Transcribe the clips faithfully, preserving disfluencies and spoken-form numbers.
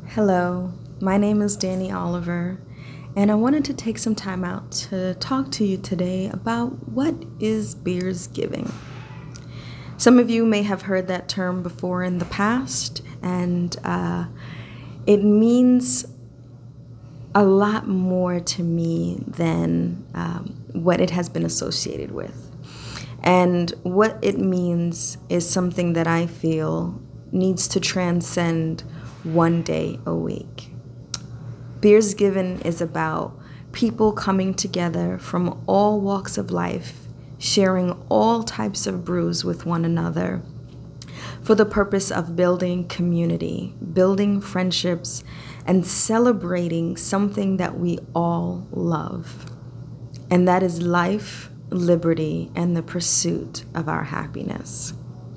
Hello, my name is Danny Oliver, and I wanted to take some time out to talk to you today about what is Beers Giving. Some of you may have heard that term before in the past, and uh, it means a lot more to me than um, what it has been associated with. And what it means is something that I feel needs to transcend one day a week. Beers Given is about people coming together from all walks of life, sharing all types of brews with one another for the purpose of building community, building friendships, and celebrating something that we all love. And that is life, liberty, and the pursuit of our happiness.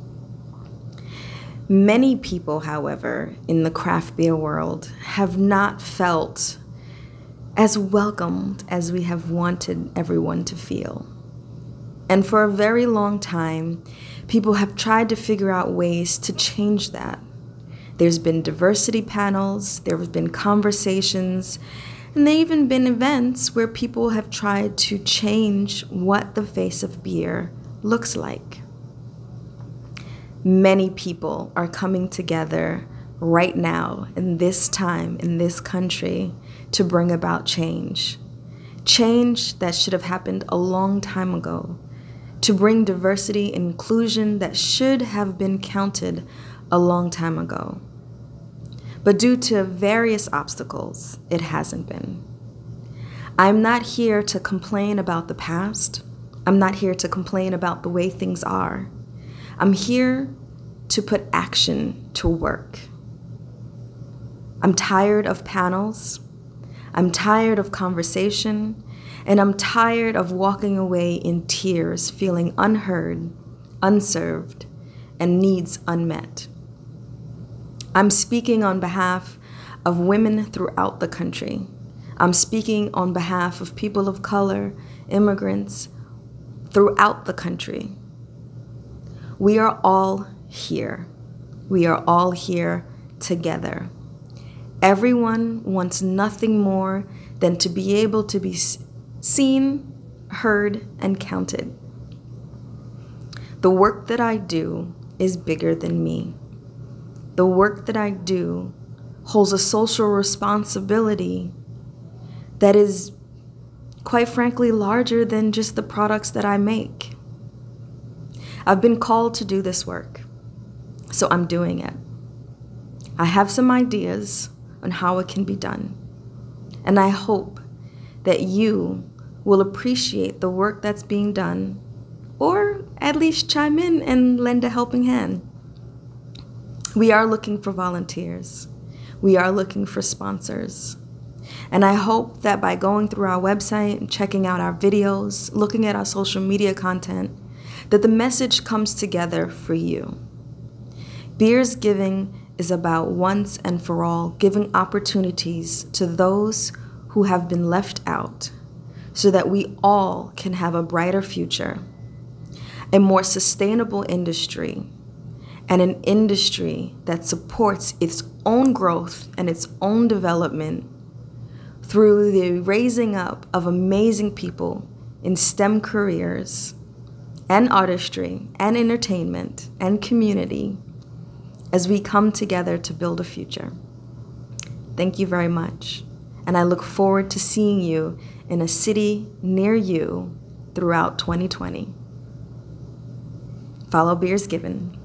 Many people, however, in the craft beer world have not felt as welcomed as we have wanted everyone to feel. And for a very long time, people have tried to figure out ways to change that. There's been diversity panels, there have been conversations, and there have even been events where people have tried to change what the face of beer looks like. Many people are coming together right now, in this time, in this country, to bring about change. Change that should have happened a long time ago. To bring diversity and inclusion that should have been counted a long time ago. But due to various obstacles, it hasn't been. I'm not here to complain about the past. I'm not here to complain about the way things are. I'm here to put action to work. I'm tired of panels. I'm tired of conversation. And I'm tired of walking away in tears, feeling unheard, unserved, and needs unmet. I'm speaking on behalf of women throughout the country. I'm speaking on behalf of people of color, immigrants throughout the country. We are all here. We are all here together. Everyone wants nothing more than to be able to be seen, heard, and counted. The work that I do is bigger than me. The work that I do holds a social responsibility that is, quite frankly, larger than just the products that I make. I've been called to do this work, so I'm doing it. I have some ideas on how it can be done, and I hope that you will appreciate the work that's being done, or at least chime in and lend a helping hand. We are looking for volunteers. We are looking for sponsors. And I hope that by going through our website and checking out our videos, looking at our social media content, that the message comes together for you. Beers Giving is about once and for all giving opportunities to those who have been left out so that we all can have a brighter future, a more sustainable industry, and an industry that supports its own growth and its own development through the raising up of amazing people in STEM careers and artistry and entertainment and community as we come together to build a future. Thank you very much, and I look forward to seeing you in a city near you throughout twenty twenty. Follow Beers Given.